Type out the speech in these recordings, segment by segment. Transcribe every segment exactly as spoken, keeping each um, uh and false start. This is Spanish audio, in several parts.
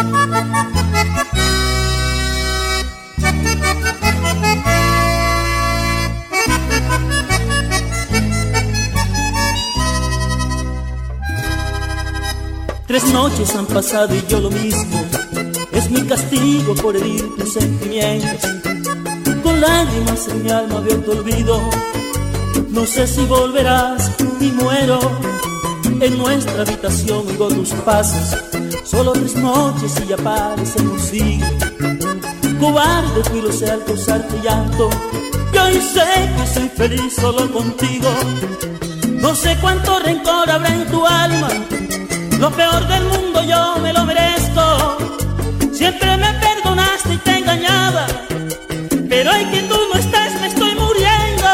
Tres noches han pasado y yo lo mismo. Es mi castigo por herir tus sentimientos. Con lágrimas en mi alma veo tu olvido. No sé si volverás y muero. En nuestra habitación oigo tus pasos. Solo tres noches y ya parece un siglo. Cobarde fui, lo sé, al causarte llanto. Y hoy sé que soy feliz solo contigo. No sé cuánto rencor habrá en tu alma. Lo peor del mundo yo me lo merezco. Siempre me perdonaste y te engañaba, pero hoy que tú no estás me estoy muriendo.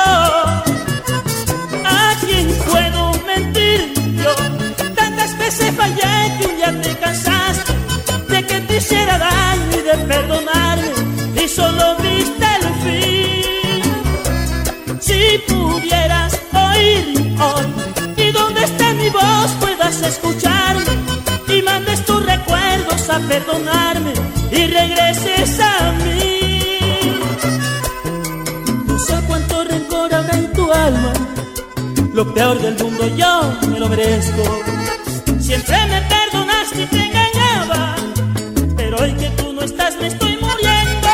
¿A quién puedo mentir yo? Tantas veces fallé que un día te cansaste de que te hiciera daño y de perdonarme, y solo viste el fin. Si pudieras oír hoy y donde esté mi voz puedas escucharme, y mandes tus recuerdos a perdonarme y regreses a mí. No sé cuánto rencor habrá en tu alma. Lo peor del mundo yo me lo merezco. Siempre me perdonaste y te engañaba, pero hoy que tú no estás me estoy muriendo.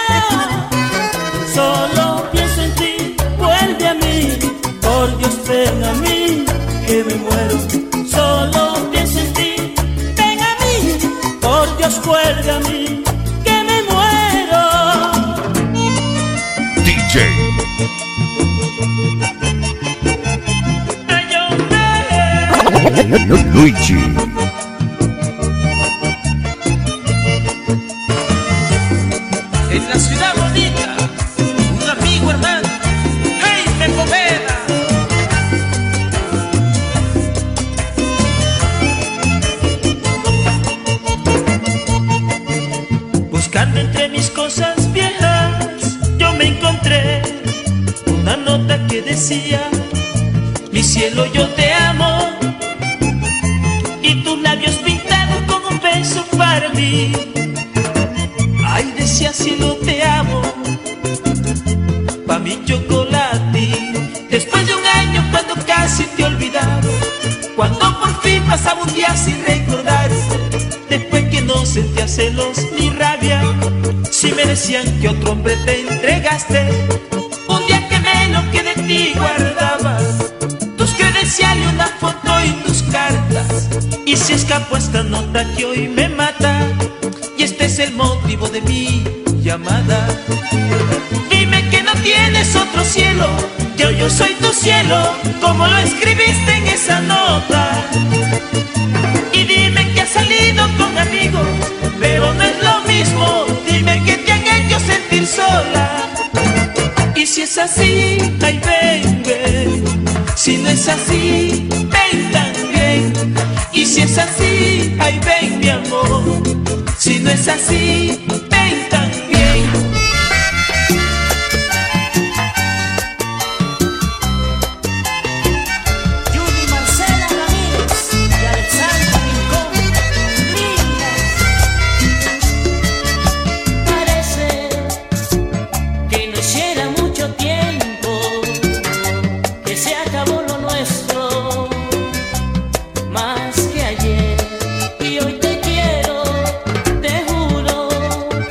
Solo pienso en ti, vuelve a mí. Por Dios ven a mí, que me muero. Solo pienso en ti, ven a mí. Por Dios vuelve a mí, que me muero. D J Luigi. En la ciudad bonita, un amigo hermano, Jaime Poveda. Buscando entre mis cosas viejas, yo me encontré una nota que decía: mi cielo, yo te amo, y tus labios pintados con un beso para mí. Ay, decía, cielo, te amo, pa' mi chocolate. Después de un año cuando casi te he olvidado, cuando por fin pasaba un día sin recordar, después que no sentía celos ni rabia, si me decían que otro hombre te entregaste, un día que me lo que de ti guardaba, tus credenciales, una foto y tus cartas. Y si escapó esta nota que hoy me mata, y este es el motivo de mi llamada. Dime que no tienes otro cielo, yo, yo soy tu cielo, como lo escribiste en esa nota. Y dime que has salido con amigos, pero no es lo mismo. Dime que te han hecho sentir sola. Y si es así, ay ven, ven. Si no es así, ven también. Y si es así, ay ven mi amor. Si no es así, ven también. Judy Marcela Ramírez y Alexandra Rincón, lindas. Parece que no hiciera mucho tiempo que se acabó lo nuestro, más que ayer. Y hoy te quiero, te juro,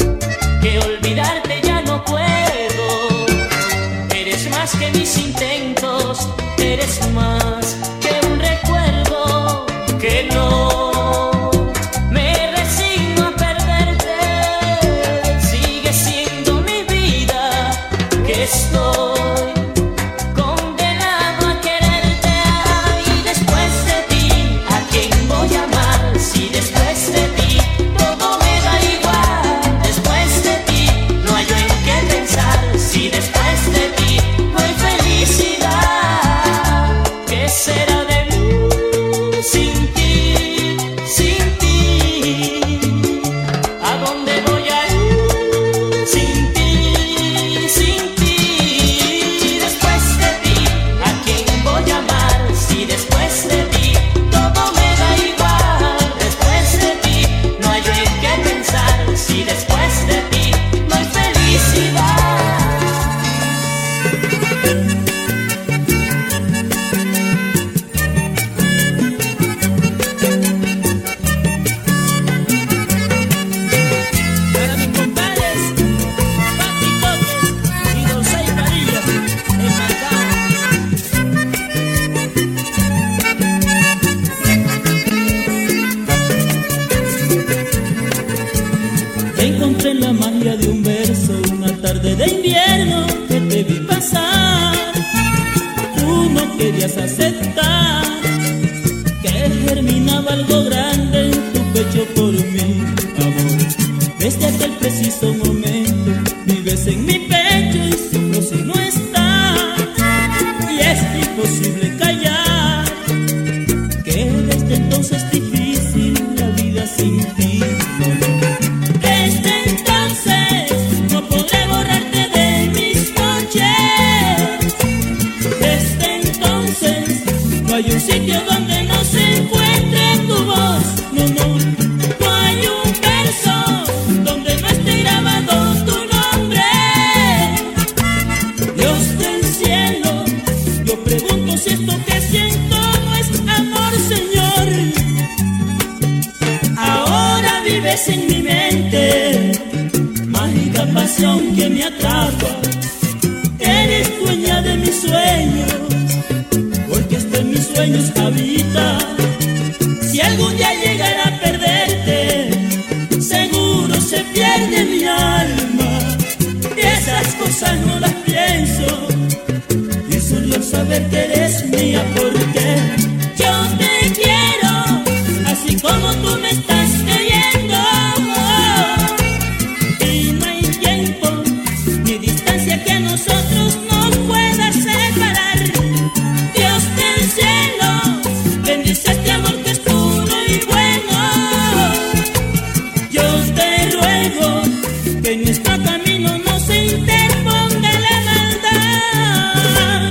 tarde de invierno que te vi pasar, tú no querías aceptar que germinaba algo grande en tu pecho por mí, amor. Desde aquel preciso momento vives en mi pecho y sufro si no estás, y es imposible callar que desde entonces es difícil la vida sin ti, no, no. Desde entonces no podré borrarte de mis noches, desde entonces no hay un sitio donde no se encuentre tu voz, no, no, no hay un verso donde no esté grabado tu nombre. Dios del cielo, yo pregunto si esto que siento no es amor, Señor. Ahora vives en mi mente, mágica pasión que me atrapa. Eres dueña de mis sueños, porque esto en mis sueños habita. Si algún día llegara a perderte, seguro se pierde mi alma. Y esas cosas no las pienso, y solo saber que eres mía, porque yo te quiero así como tú me estás queriendo. Y no hay tiempo ni distancia que a nosotros nos pueda separar. Dios del cielo, bendice este amor que es puro y bueno. Yo te ruego que en nuestro camino no se interponga la maldad.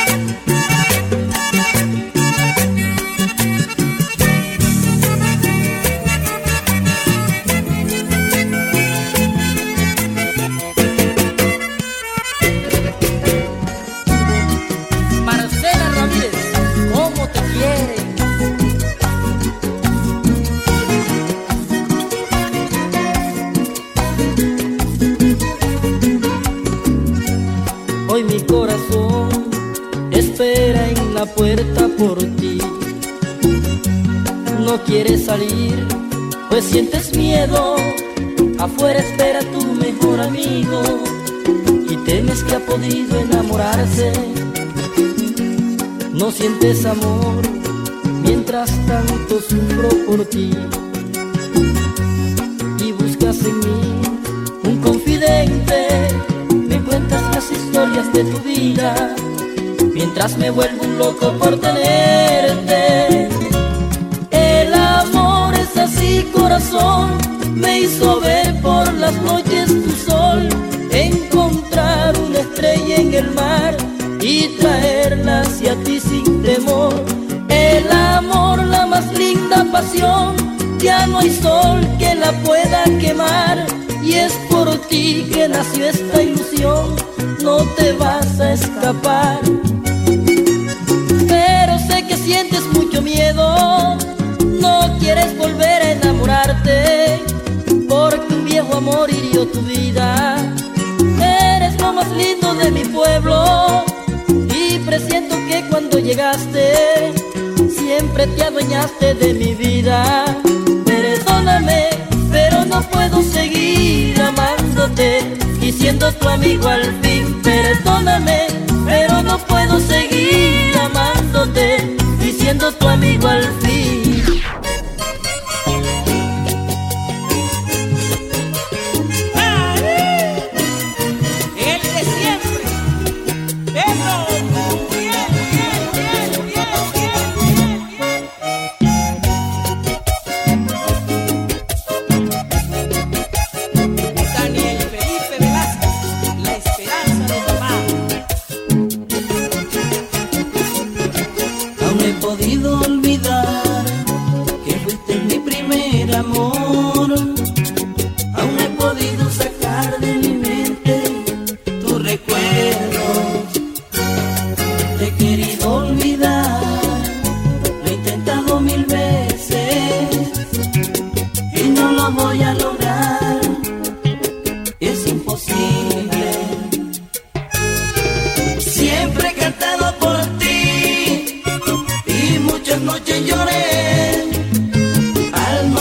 Marcela Ramírez, ¿cómo te quiere? Hoy mi corazón espera en la puerta por ti. No quieres salir, pues sientes miedo. Afuera espera tu mejor amigo y temes que ha podido enamorarse. No sientes amor, mientras tanto sufro por ti. Y buscas en mí un confidente, me cuentas las historias de tu vida, mientras me vuelvo un loco por tenerte. El amor es así, corazón, me hizo ver por las noches tu sol, encontrar una estrella en el mar y traerla hacia ti sin temor. El amor, la más linda pasión, ya no hay sol que la pueda quemar, y es por ti que nació esta ilusión, no te vas a escapar. Pero sé que sientes mucho miedo, no quieres volver a enamorarte, porque un viejo amor hirió tu vida. Eres lo más lindo de mi pueblo, y presiento que cuando llegaste siempre te adueñaste de mi vida. Perdóname, pero no puedo seguir amándote y siendo tu amigo al fin. Perdóname, pero no puedo seguir amándote y siendo tu amigo al fin.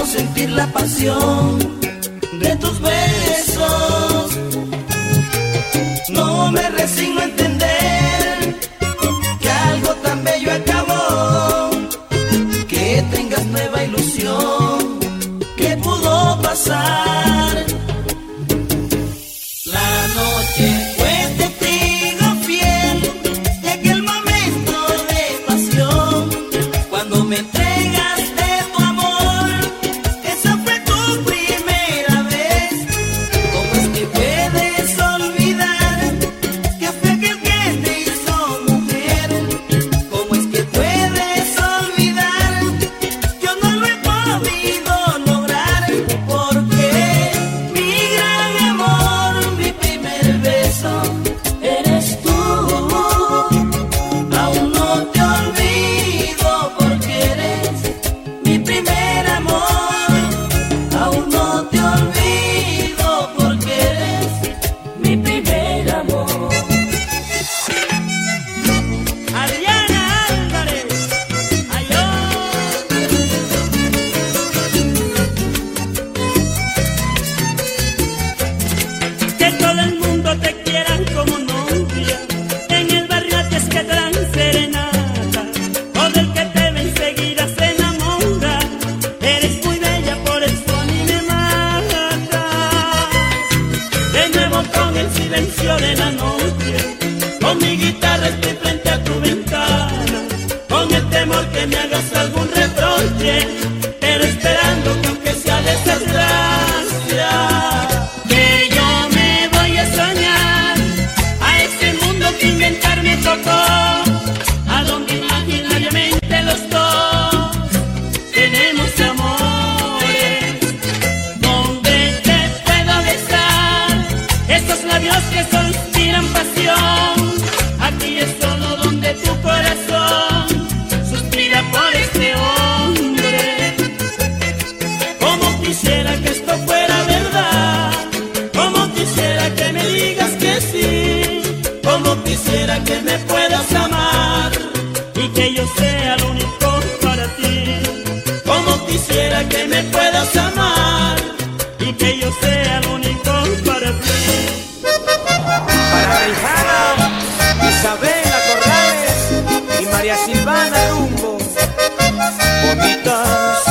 De tus besos, No me resigno a entender que algo tan bello acabó, que tengas nueva ilusión, ¿qué pudo pasar? La noche fue testigo fiel de aquel momento de pasión, cuando me entregaste tu amor, esa fue tu primera vez. ¿Cómo es que puedes olvidar que fue aquel que te hizo mujer? ¿Cómo es que puedes olvidar? Yo no lo he podido lograr, porque mi gran amor, mi primer beso, eres tú. Aún no te olvido, porque eres mi primer amor. Aún no te olvido, porque eres mi primer amor. Adriana Álvarez, ayó. Que todo el mundo te quiera como novia, en el barrio a ti es que te dan serenata, todo el que te ve enseguida se enamora, eres muy bella, por eso a mí me mata. De nuevo con el silencio de la noche, con mi guitarra estoy frente a tu ventana, con el temor que me hagas algún reproche, pero esperando que aunque sea desgracia, que yo me voy a soñar a ese mundo que inventar me tocó, a donde imaginariamente los dos tenemos amores, donde te puedo besar esos labios que solo inspiran pasión. Aquí es solo donde tu corazón suspira por este hombre. Como quisiera que esto fuera verdad, como quisiera que me digas que sí, como quisiera que me puedas amar y que yo sea lo único para ti. Como quisiera que me puedas amar y que yo sea lo único para ti. Para Rejana, Isabela Corrales y María Silvana Rumbo. Bonitas,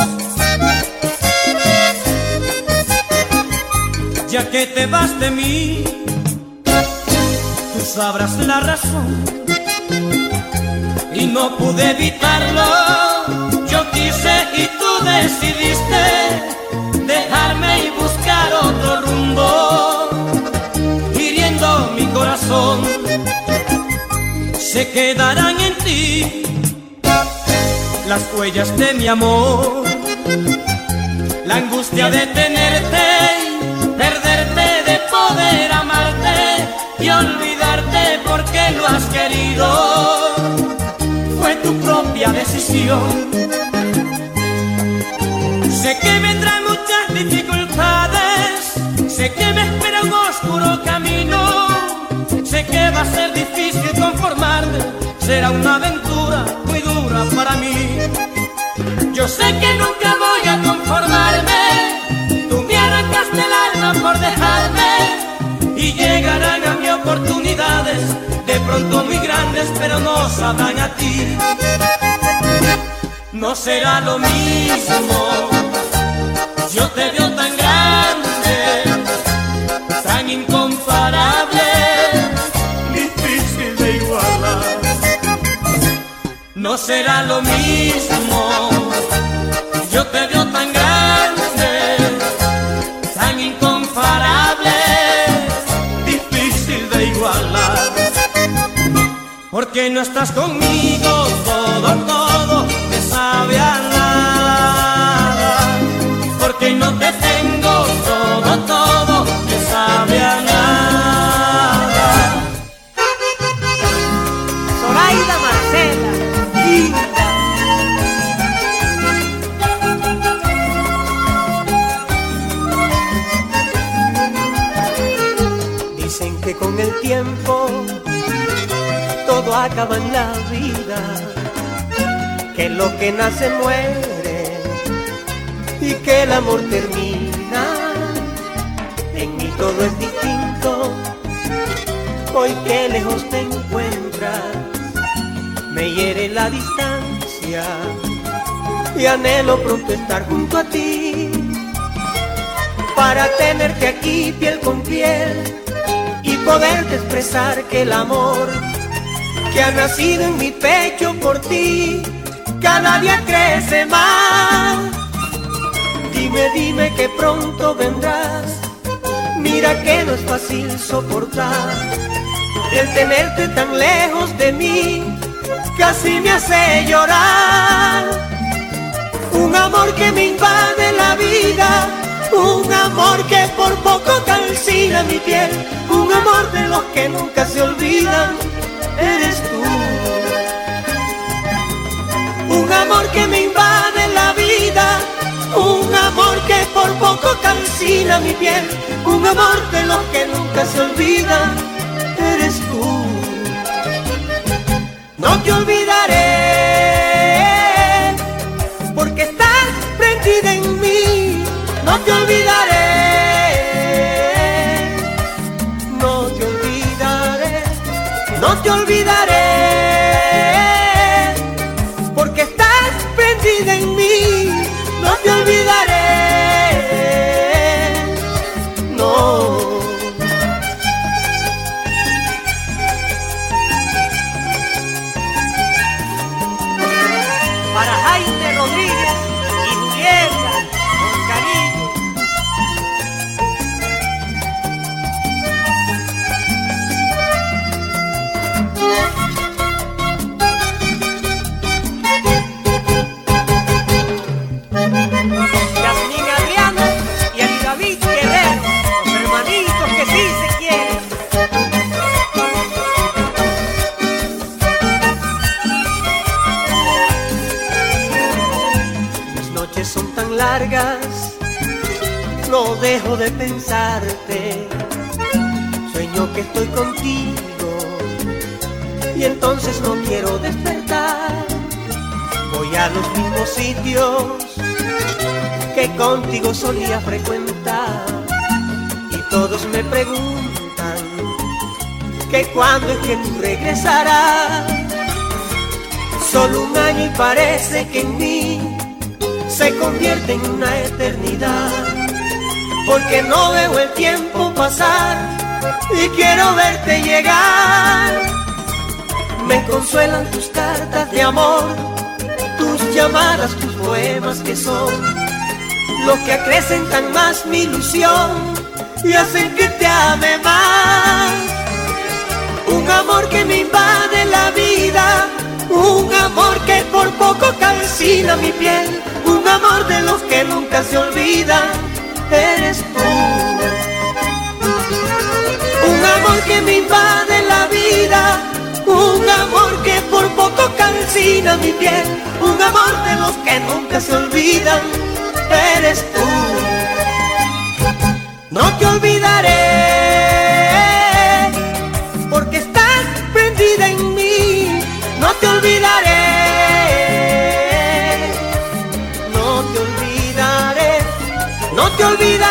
ya que te vas de mí, tú sabrás la razón, y no pude evitarlo. Yo quise y tú decidiste dejarme y buscar otro rumbo, hiriendo mi corazón. Se quedarán en ti las huellas de mi amor, la angustia de tenerte, perderte, de poder amarte y olvidarte porque lo has querido. Fue tu propia decisión. Sé que vendrán muchas dificultades, sé que me espera un oscuro camino, sé que va a ser difícil conformarme, será una aventura muy dura para mí. Yo sé que nunca voy a conformarme, tú me arrancaste el alma por dejarme, y llegarán a mí oportunidades, de pronto muy grandes, pero no sabrán a ti. No será lo mismo, yo te veo tan grande, tan incomparable, difícil de igualar. No será lo mismo, yo te veo tan grande, tan incomparable, difícil de igualar. Porque no estás conmigo, todo, todo me sabe a nada. Porque no te tengo, todo, todo me sabe a nada. Zoraida Marcela, linda. Dicen que con el tiempo todo acaba en la vida, que lo que nace muere y que el amor termina. En mí todo es distinto, hoy que lejos te encuentras, me hiere la distancia y anhelo pronto estar junto a ti, para tenerte aquí piel con piel y poderte expresar que el amor que ha nacido en mi pecho por ti cada día crece más. Dime, dime que pronto vendrás, mira que no es fácil soportar el tenerte tan lejos de mí, casi me hace llorar. Un amor que me invade la vida, un amor que por poco calcina mi piel, un amor de los que nunca se olvidan, eres tú. Un amor que me invade la vida, un amor que por poco calcina mi piel, un amor de los que nunca se olvidan, eres tú. No te olvidaré, porque estás prendida en mí. No te olvidaré, no te olvidaré, no te olvidaré, porque estás prendida en mí. No te olvidaré, no. Para Jaime Rodríguez y Julieta, con cariño. Yasmín Adriana y Ali David Guerrero, los hermanitos que sí se quieren. Son tan largas, no dejo de pensarte. Sueño que estoy contigo y entonces no quiero despertar. Voy a los mismos sitios que contigo solía frecuentar y todos me preguntan que cuándo es que tú regresarás. Solo un año y parece que en mí se convierte en una eternidad, porque no veo el tiempo pasar y quiero verte llegar. Me consuelan tus cartas de amor, tus llamadas, tus poemas que son los que acrecentan más mi ilusión y hacen que te ame más. Un amor que me invade la vida, un amor que por poco calcina mi piel, un amor de los que nunca se olvidan, eres tú. Un amor que me invade la vida, un amor que por poco calcina mi piel, un amor de los que nunca se olvidan, eres tú. No te olvidaré, porque estás prendida en mí. No te olvidaré, no te olvidaré, no te olvidaré.